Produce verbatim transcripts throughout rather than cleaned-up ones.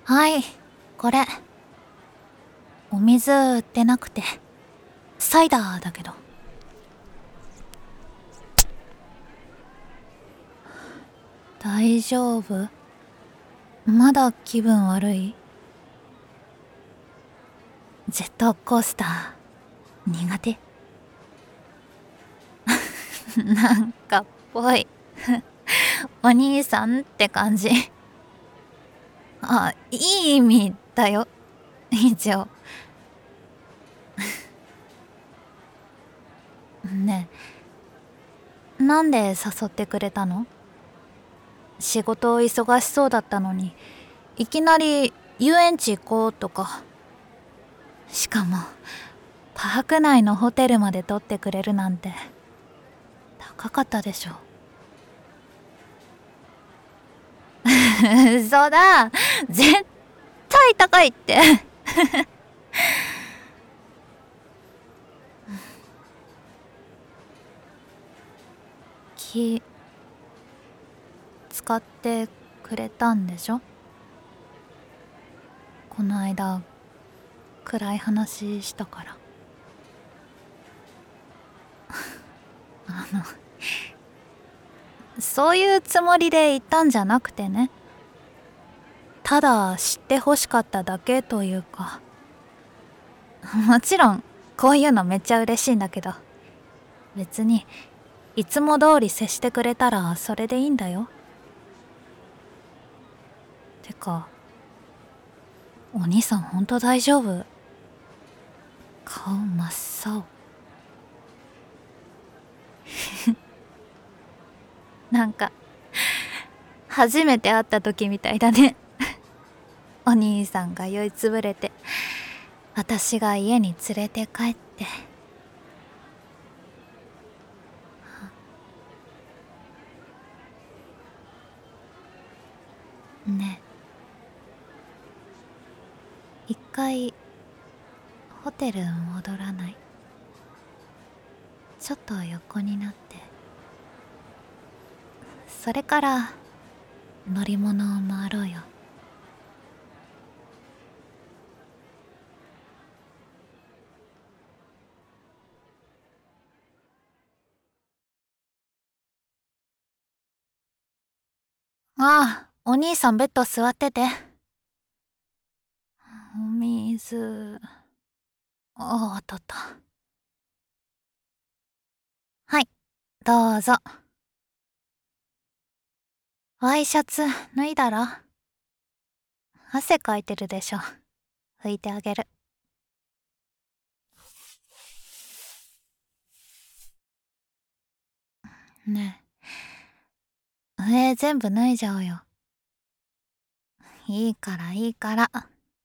はい、これ。お水売ってなくて。サイダーだけど。大丈夫？まだ気分悪い？ジェットコースター、苦手？なんかっぽい。お兄さんって感じ。あ、いい意味だよ。一応。ねえ、なんで誘ってくれたの？仕事忙しそうだったのに、いきなり遊園地行こうとか。しかも、パーク内のホテルまで取ってくれるなんて、高かったでしょ。嘘だ。絶対高いって。気使ってくれたんでしょ？この間暗い話したから。あのそういうつもりで言ったんじゃなくてね、ただ知ってほしかっただけというか。もちろんこういうのめっちゃ嬉しいんだけど、別にいつも通り接してくれたらそれでいいんだよ。てか、お兄さんほんと大丈夫？顔真っ青。なんか初めて会った時みたいだね。お兄さんが酔いつぶれて、私が家に連れて帰って。ねえ、一回ホテル戻らない？ちょっと横になって、それから乗り物を回ろうよ。ああ、お兄さんベッド座ってて。お水。ああ、当たった。はい、どうぞ。ワイシャツ脱いだら？汗かいてるでしょ。拭いてあげる。ねえ、上全部脱いじゃおうよ。いいからいいから。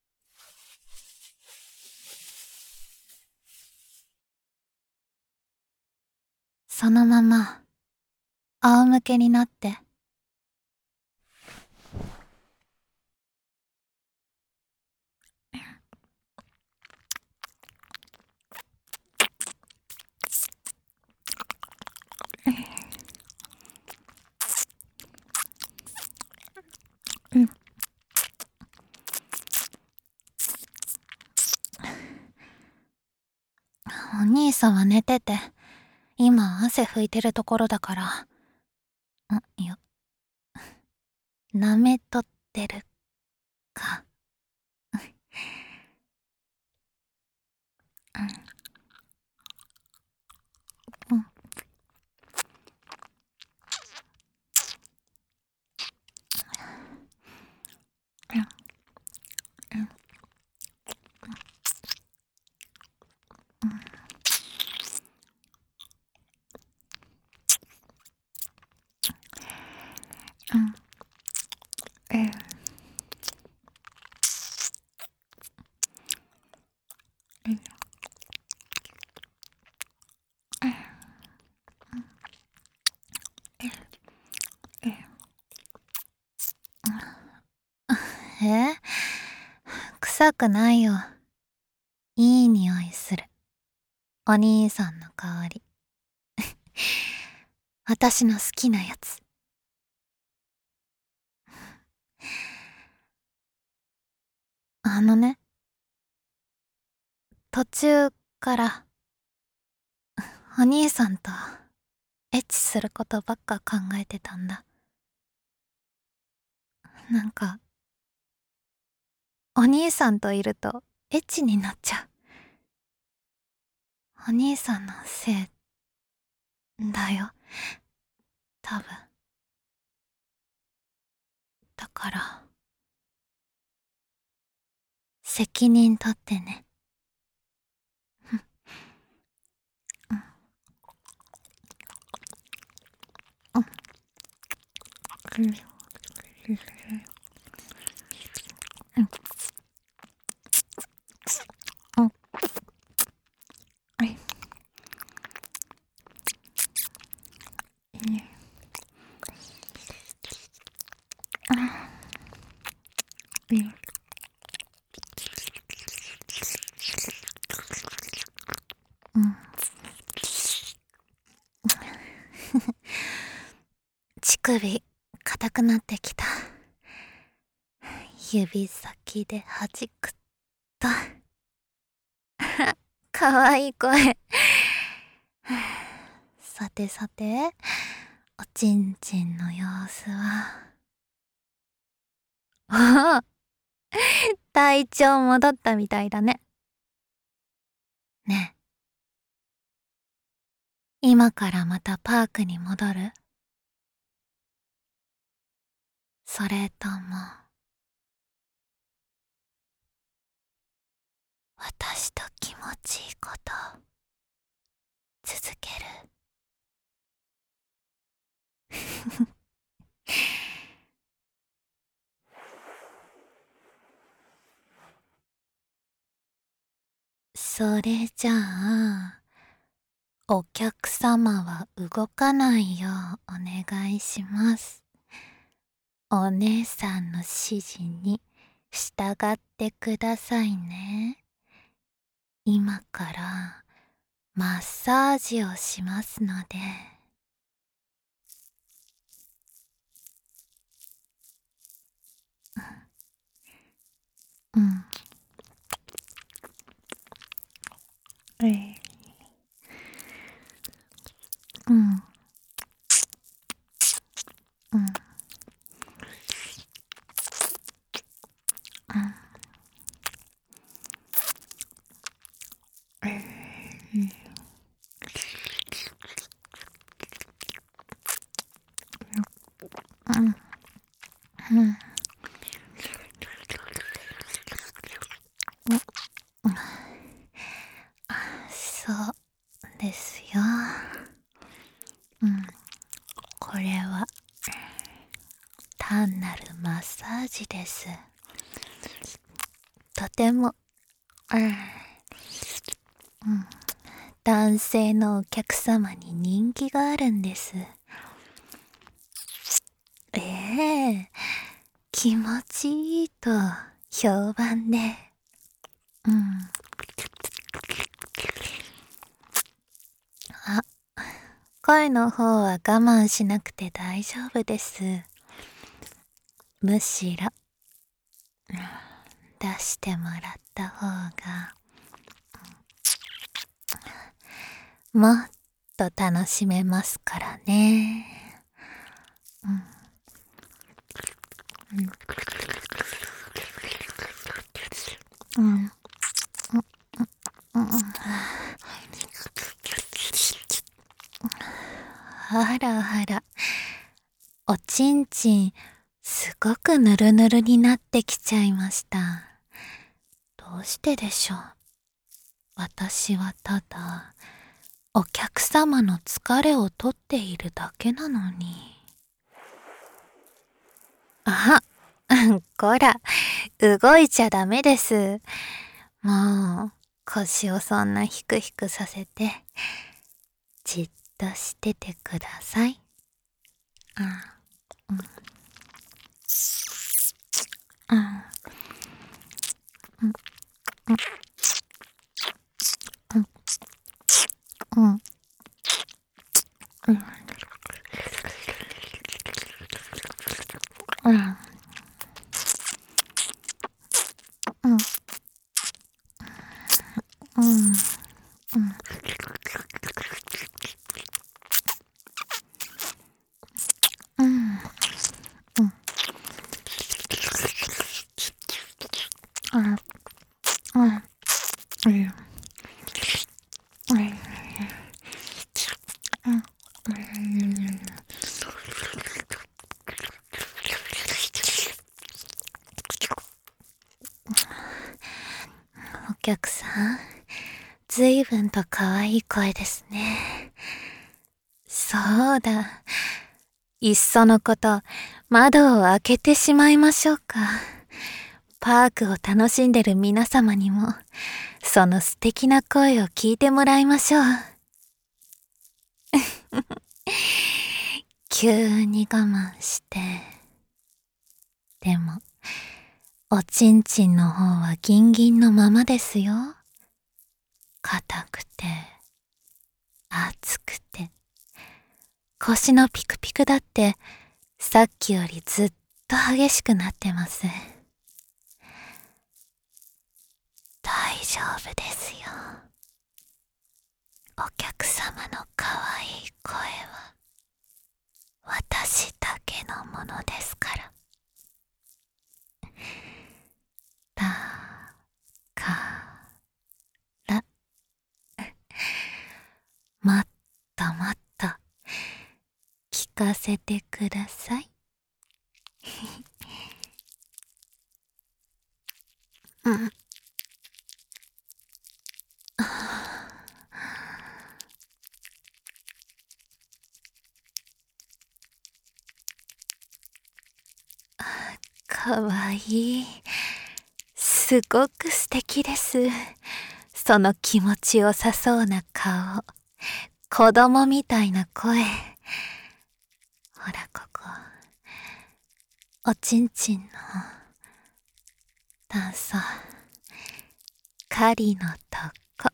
そのまま仰向けになって。うん。お兄さんは寝てて、今汗拭いてるところだから。んいや、舐めとってるか。うん。え？臭くないよ。いい匂いする。お兄さんの香り。私の好きなやつ。 あのね、途中からお兄さんとエッチすることばっか考えてたんだ。なんか、お兄さんといるとエッチになっちゃう。お兄さんのせいだよ、多分。だから、責任取ってね。うん、うん、うん、うん、うん、うん。うん。乳首、硬くなってきた。指先で弾くと。かわいい声。さてさて、おちんちんの様子は。おお、体調戻ったみたいだね。ねえ、今からまたパークに戻る？それとも、私と気持ちいいこと続ける？それじゃあ、お客様は動かないようお願いします。お姉さんの指示に従ってくださいね。今からマッサージをしますので。うん。ええ。うん。うん。うん。ええ。うん。うん。そうですよ。うん。これは単なるマッサージです。とても、うん、うん、男性のお客様に人気があるんです。ええ、気持ちいいと評判で。うん。あ、声の方は我慢しなくて大丈夫です。むしろ、出してもらった方が、もっと楽しめますからね。うん。うん。うん。うん。うん。あらあら、おちんちん、すごくぬるぬるになってきちゃいました。どうしてでしょう。私はただ、お客様の疲れをとっているだけなのに。あ、こら、動いちゃダメです。もう、腰をそんなヒクヒクさせて、じっとしててください。うん、うん、うん、うん、うん、うん、うん、うん、 客さん、ずいぶんと可愛い声ですね。そうだ。いっそのこと、窓を開けてしまいましょうか。パークを楽しんでる皆様にも、その素敵な声を聞いてもらいましょう。急に我慢して。でも、おちんちんの方はギンギンのままですよ。硬くて、熱くて、腰のピクピクだって、さっきよりずっと激しくなってます。大丈夫ですよ。お客様の可愛い声は、私だけのものですから。だから、もっともっと、聞かせてください。うん。かわいい。すごく素敵です。その気持ちよさそうな顔。子供みたいな声。ほらここ。おちんちんの段差。狩りのとこ。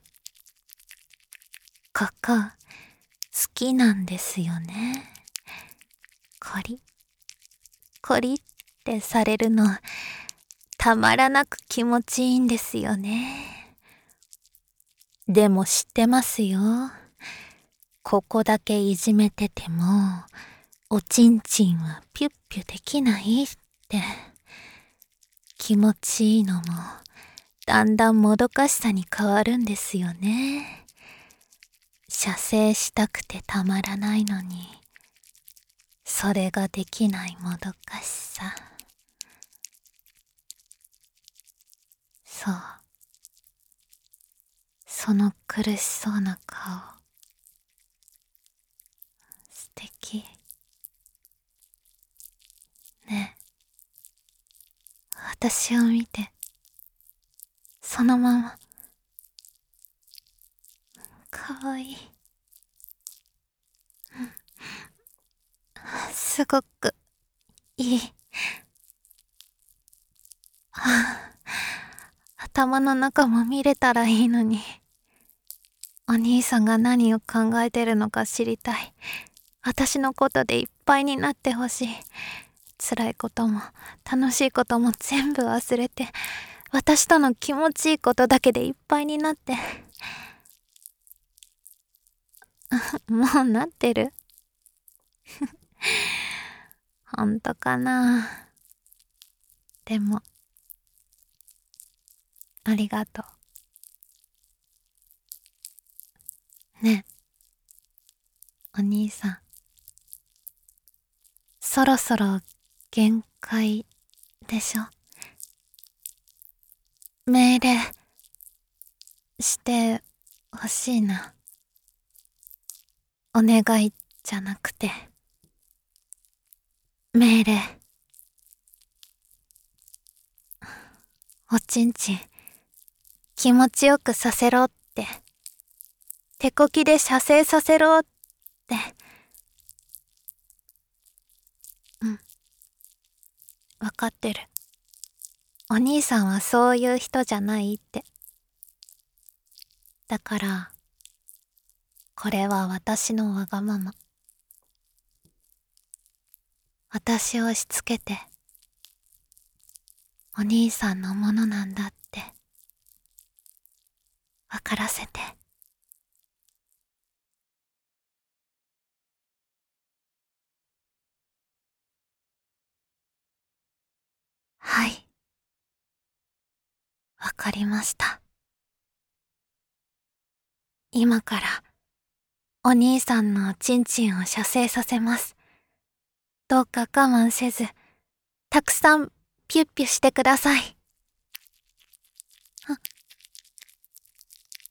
ここ、好きなんですよね。コリ、コリってされるの、たまらなく気持ちいいんですよね。でも知ってますよ。ここだけいじめてても、おちんちんはピュッピュできないって。気持ちいいのも、だんだんもどかしさに変わるんですよね。射精したくてたまらないのに、それができないもどかしさ。そう。その苦しそうな顔。素敵。ねえ。私を見て、そのまま。かわいい。すごく、いい。はあ、頭の中も見れたらいいのに。お兄さんが何を考えてるのか知りたい。私のことでいっぱいになってほしい。辛いことも楽しいことも全部忘れて、私との気持ちいいことだけでいっぱいになって。もうなってる？ほんとかな。でも、ありがとう。ねえ、お兄さん。そろそろ限界でしょ？命令してほしいな。お願いじゃなくて、命令。おちんちん、気持ちよくさせろって。手こきで射精させろって。うん。わかってる。お兄さんはそういう人じゃないって。だから、これは私のわがまま。私をしつけて、お兄さんのものなんだって、わからせて。はい。わかりました。今から、お兄さんのチンチンを射精させます。どうか我慢せず、たくさんピュッピュしてください。あ、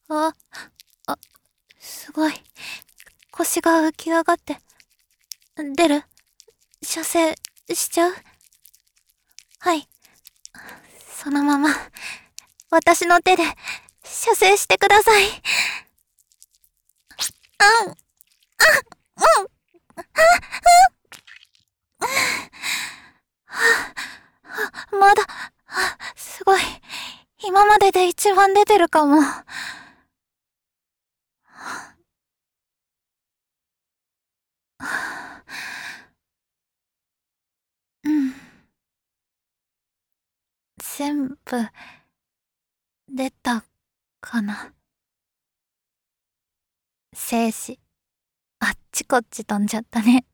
あ、あ、すごい。腰が浮き上がって。出る？射精しちゃう？はい。そのまま、私の手で、射精してください。あん、あ、うん、まだ、すごい。今までで一番出てるかも。うん。全部、出た、かな。精子、あっちこっち飛んじゃったね。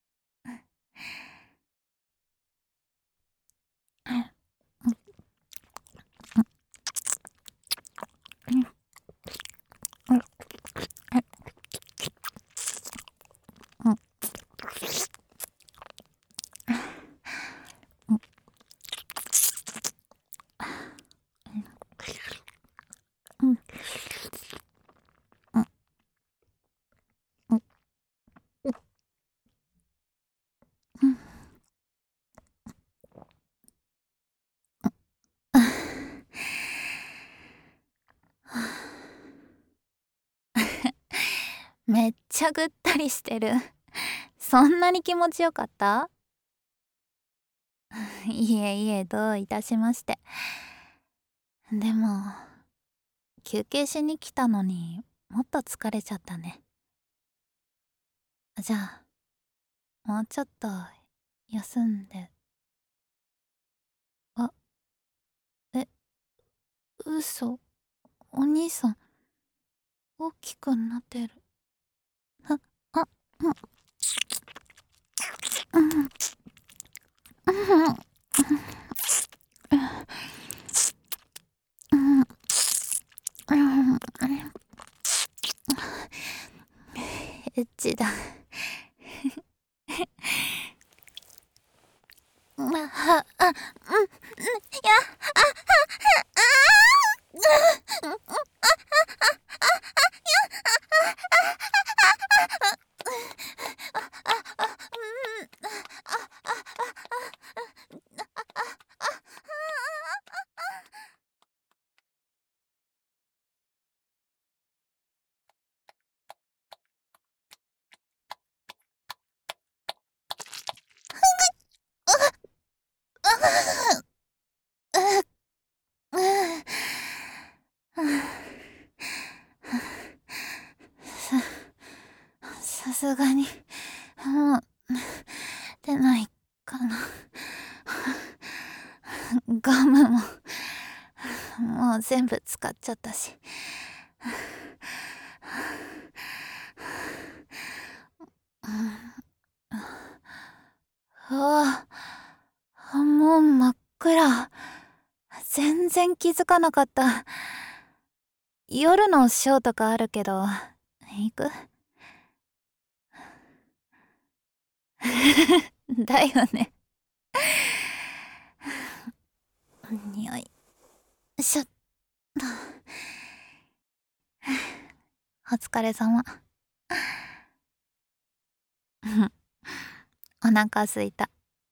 めっちゃぐったりしてる。そんなに気持ちよかった？いえいえ、どういたしまして。でも、休憩しに来たのにもっと疲れちゃったね。じゃあ、もうちょっと休んで。あ、え、嘘。お兄さん、大きくなってる。あ、あ、うん、うん、うん、うん、うん、エッチだ。あ、あ、あ、うん、うん、いや、さすがに、もう、出ないかな。ガムも、もう全部使っちゃったし。うわあ、もう真っ暗。全然気づかなかった。夜のショーとかあるけど、行く？だよね。匂い。しょっと。お疲れ様。お腹すいた。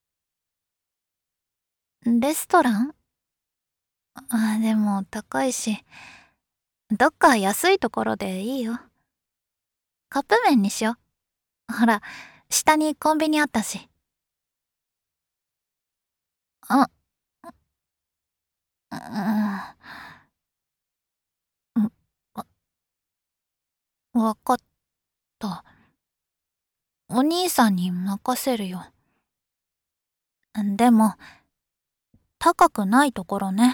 レストラン？あ、でも高いし、どっか安いところでいいよ。カップ麺にしよう。ほら、下にコンビニあったし。あ、うん、うんわ、わかった。お兄さんに任せるよ。でも、高くないところね。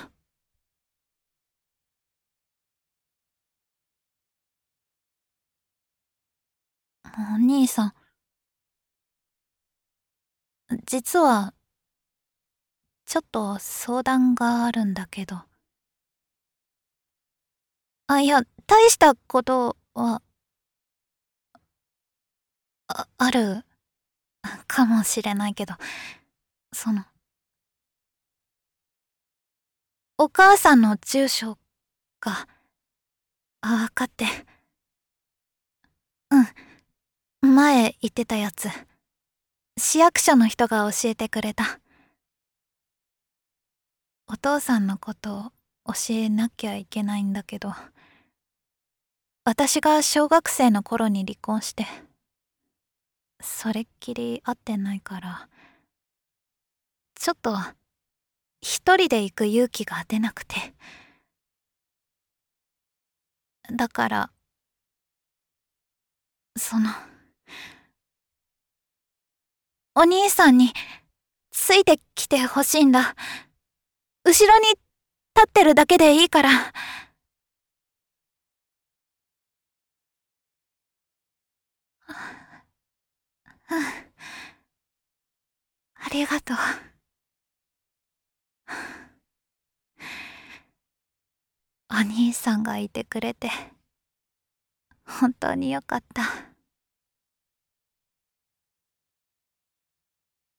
お兄さん、実は、ちょっと相談があるんだけど。あ、いや、大したことは、あ、あるかもしれないけど、その、お母さんの住所があ、分かって。うん、前言ってたやつ。市役所の人が教えてくれた。お父さんのことを教えなきゃいけないんだけど、私が小学生の頃に離婚して、それっきり会ってないから、ちょっと一人で行く勇気が出なくて。だから、その、お兄さんについてきてほしいんだ。後ろに立ってるだけでいいから。うん、ありがとう。お兄さんがいてくれて、本当によかった。